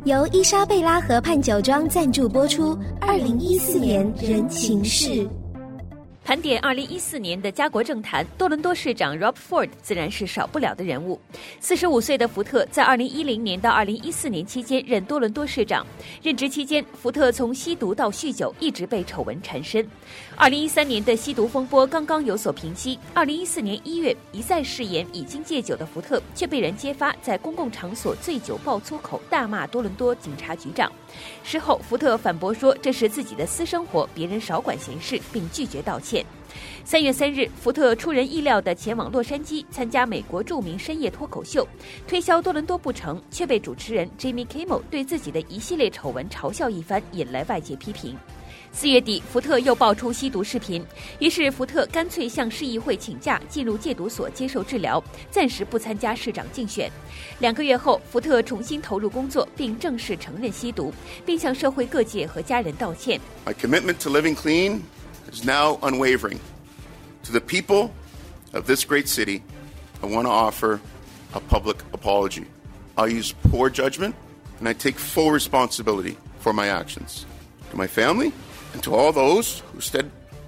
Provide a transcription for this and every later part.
由伊莎贝拉河畔酒庄赞助播出。2014年人情世。 盘点2014年的家国政坛，多伦多市长 Rob Ford 自然是少不了的人物。45岁的福特在2010年到2014年期间任多伦多市长，任职期间，福特从吸毒到酗酒一直被丑闻缠身。2013年的吸毒风波刚刚有所平息，2014年1月，一再誓言已经戒酒的福特却被人揭发在公共场所醉酒爆粗口，大骂多伦多警察局长。事后，福特反驳说这是自己的私生活，别人少管闲事，并拒绝道歉。3月3日，福特出人意料地前往洛杉矶参加美国著名深夜脱口秀，推销多伦多不成，却被主持人 Jimmy Kimmel 对自己的一系列丑闻嘲笑一番，引来外界批评。4月底，福特又爆出吸毒视频，于是福特干脆向市议会请假，进入戒毒所接受治疗，暂时不参加市长竞选。2个月后，福特重新投入工作，并正式承认吸毒，并向社会各界和家人道歉。 My commitment to living clean is now unwavering. To the people of this great city, I want to offer a public apology. I'll use poor judgment, and I take full responsibility for my actions. To my family, and to all those who stood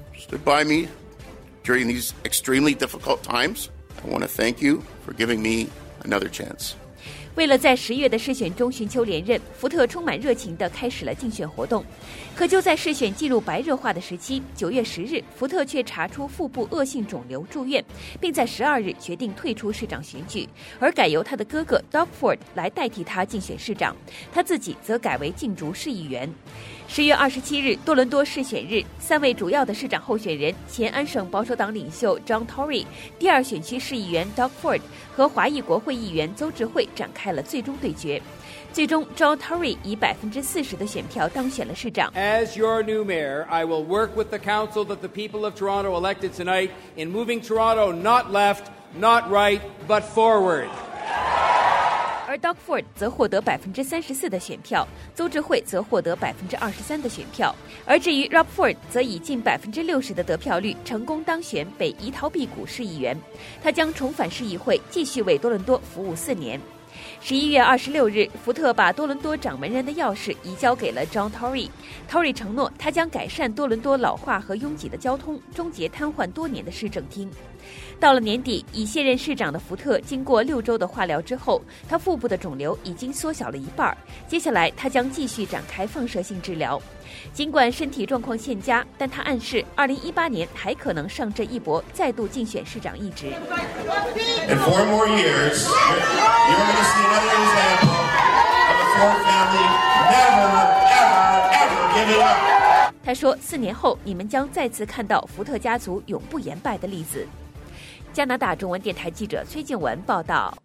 by me during these extremely difficult times, I want to thank you for giving me another chance. 为了在10月的市选中寻求连任，福特充满热情地开始了竞选活动。可就在市选进入白热化的时期，9月10日，福特却查出腹部恶性肿瘤住院，并在12日决定退出市长选举，而改由他的哥哥 Doug Ford 来代替他竞选市长，他自己则改为竞逐市议员。10月27日，多伦多市选日，3位主要的市长候选人，前安省保守党领袖 John Tory、第2选区市议员 Doug Ford 和华裔国会议员邹智慧展开了最终对决。最终 John Tory 以40%的选票当选了市长。 As your new mayor, I will work with the council that the people of Toronto elected tonight in moving Toronto not left, not right, but forward. 而 Doug Ford 则获得34%的选票，邹智慧则获得23%的选票。而至于 Rob Ford 则以近60%的得票率成功当选北怡陶碧谷市议员，他将重返市议会，继续为多伦多服务4年。11月26日，福特把多伦多掌门人的钥匙移交给了 John Tory。Tory 承诺他将改善多伦多老化和拥挤的交通，终结瘫痪多年的市政厅。到了年底，已卸任市长的福特经过6周的化疗之后，他腹部的肿瘤已经缩小了一半，接下来他将继续展开放射性治疗。尽管身体状况欠佳，但他暗示2018年还可能上阵一搏，再度竞选市长一职。 In 4 more years, you're going to see another example of the Ford family never, ever, ever giving up. 他说，4年后你们将再次看到福特家族永不言败的例子。加拿大中文电台记者崔静文报道。